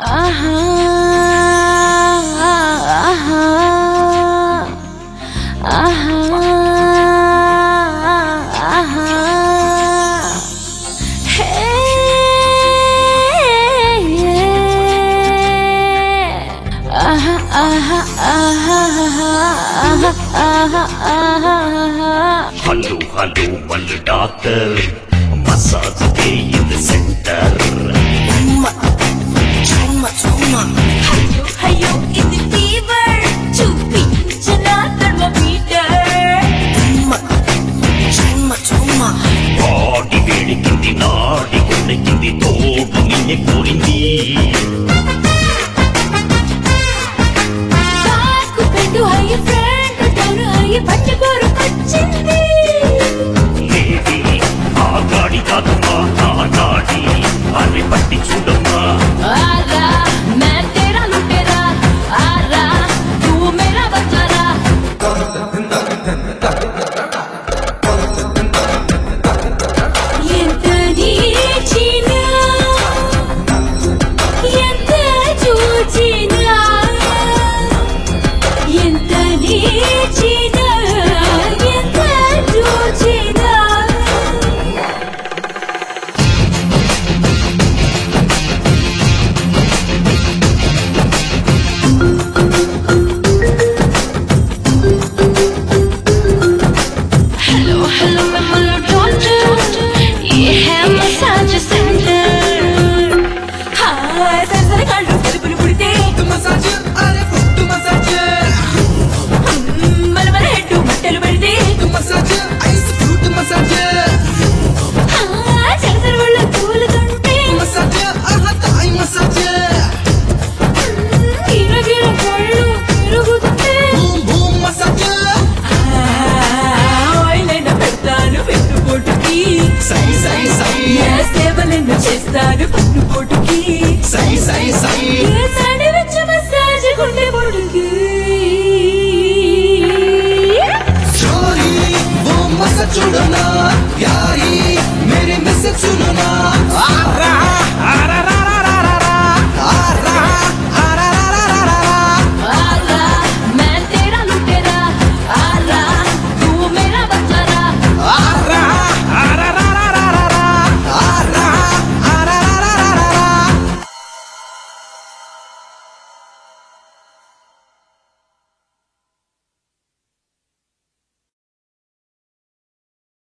ఆహా ఆహా ఆహా ఆహా హే ఆహా ఆహా ఆహా ఆహా ఆహా hello hello Mallu doctor massage కే ఇన్ సెంటర్ హయ్యో హయ్యో ఇది ఫీవర్ చూపించిన థర్మోమీటర్ బాడీ వేడికింది నాడి కొనికింది తోడు నిన్నే కోరింది నాకు పెండు అయ్యి ఫ్రెండ్ తను అయ్యి పట్టి కొరుకొచ్చింది లేది ఆ గాడి కాదమ్మా నా నాడి అన్ని పట్టి చూడమ్మా ఆరా मैं तेरा लुटेरा आरा तू मेरा बचारा ఎంత నీచినా ఎంత చూచినా ఎంత నీచినా ఎంత చూచినా हेलो हेलो मैं मल्लू डॉक्टर ये है मसाज सेंटर हाँ सर कांडू कलपुल पुड़ते मसाज अरे फुट मसाज मन मन हेड मट्टल पड़ते मसाज ఐస్ ఫ్రూట్ మసాజ్ हाँ चलसर वोल्ल तूल तुंटे మసాజ్ ఆహా తాయ్ మసాజ్ గిర గిర కొళ్ళు తిరుగుతుంటే బూమ్ బూమ్ మసాజ్ ఆయిలైన పెడతాను వెన్నుపోటుకి సై సై సై ఏ సేవలను చేస్తాను వెన్నుపోటుకి సై సై సై